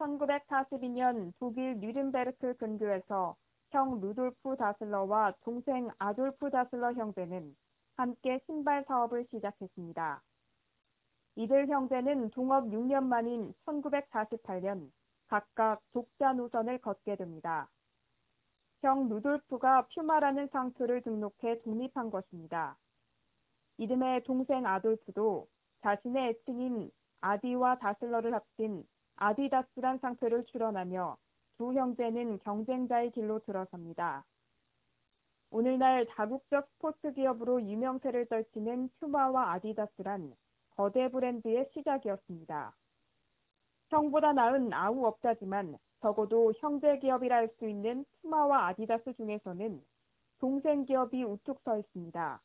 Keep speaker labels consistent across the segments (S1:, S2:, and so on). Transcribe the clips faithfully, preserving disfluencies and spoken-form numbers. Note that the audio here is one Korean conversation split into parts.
S1: 천구백사십이 년 독일 뉘른베르크 근교에서 형 루돌프 다슬러와 동생 아돌프 다슬러 형제는 함께 신발 사업을 시작했습니다. 이들 형제는 동업 육 년 만인 천구백사십팔 년 각각 독자 노선을 걷게 됩니다. 형 루돌프가 퓨마라는 상표를 등록해 독립한 것입니다. 이듬해 동생 아돌프도 자신의 애칭인 아디와 다슬러를 합친 아디다스란 상표를 출원하며 두 형제는 경쟁자의 길로 들어섭니다. 오늘날 다국적 스포츠 기업으로 유명세를 떨치는 퓨마와 아디다스란 거대 브랜드의 시작이었습니다. 형보다 나은 아우 없다지만 적어도 형제 기업이라 할 수 있는 퓨마와 아디다스 중에서는 동생 기업이 우뚝 서 있습니다.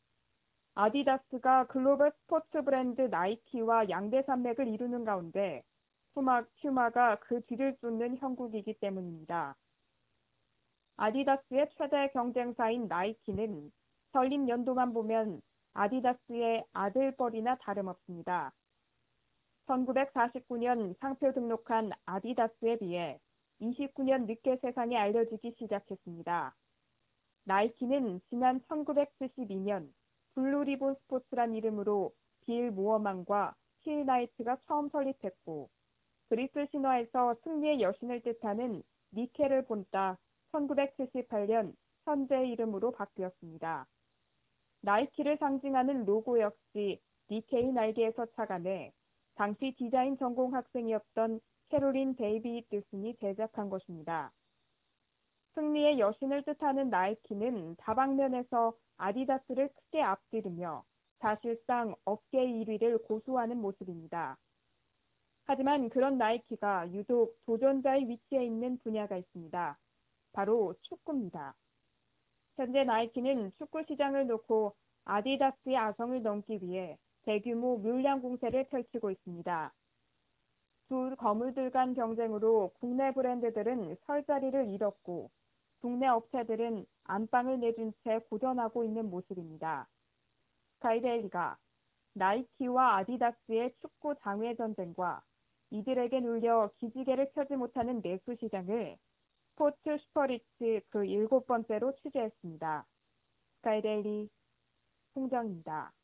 S1: 아디다스가 글로벌 스포츠 브랜드 나이키와 양대 산맥을 이루는 가운데 퓨마, 퓨마가 그 뒤를 쫓는 형국이기 때문입니다. 아디다스의 최대 경쟁사인 나이키는 설립 연도만 보면 아디다스의 아들뻘이나 다름없습니다. 천구백사십구 년 상표 등록한 아디다스에 비해 이십구 년 늦게 세상에 알려지기 시작했습니다. 나이키는 지난 천구백칠십이 년 블루리본 스포츠란 이름으로 빌 무어만과 필 나이트가 처음 설립했고 그리스 신화에서 승리의 여신을 뜻하는 니케를 본따 천구백칠십팔 년 현재 이름으로 바뀌었습니다. 나이키를 상징하는 로고 역시 니케의 날개에서 착안해 당시 디자인 전공 학생이었던 캐롤린 데이비드슨이 제작한 것입니다. 승리의 여신을 뜻하는 나이키는 다방면에서 아디다스를 크게 앞지르며 사실상 업계 일 위를 고수하는 모습입니다. 하지만 그런 나이키가 유독 도전자의 위치에 있는 분야가 있습니다. 바로 축구입니다. 현재 나이키는 축구 시장을 놓고 아디다스의 아성을 넘기 위해 대규모 물량 공세를 펼치고 있습니다. 두 거물들 간 경쟁으로 국내 브랜드들은 설 자리를 잃었고 국내 업체들은 안방을 내준 채 고전하고 있는 모습입니다. 스카이데일리가 나이키와 아디다스의 축구 장외 전쟁과 이들에게 눌려 기지개를 펴지 못하는 내수 시장을 스포츠 슈퍼리치 그 일곱 번째로 취재했습니다. 스카이데일리 홍정입니다.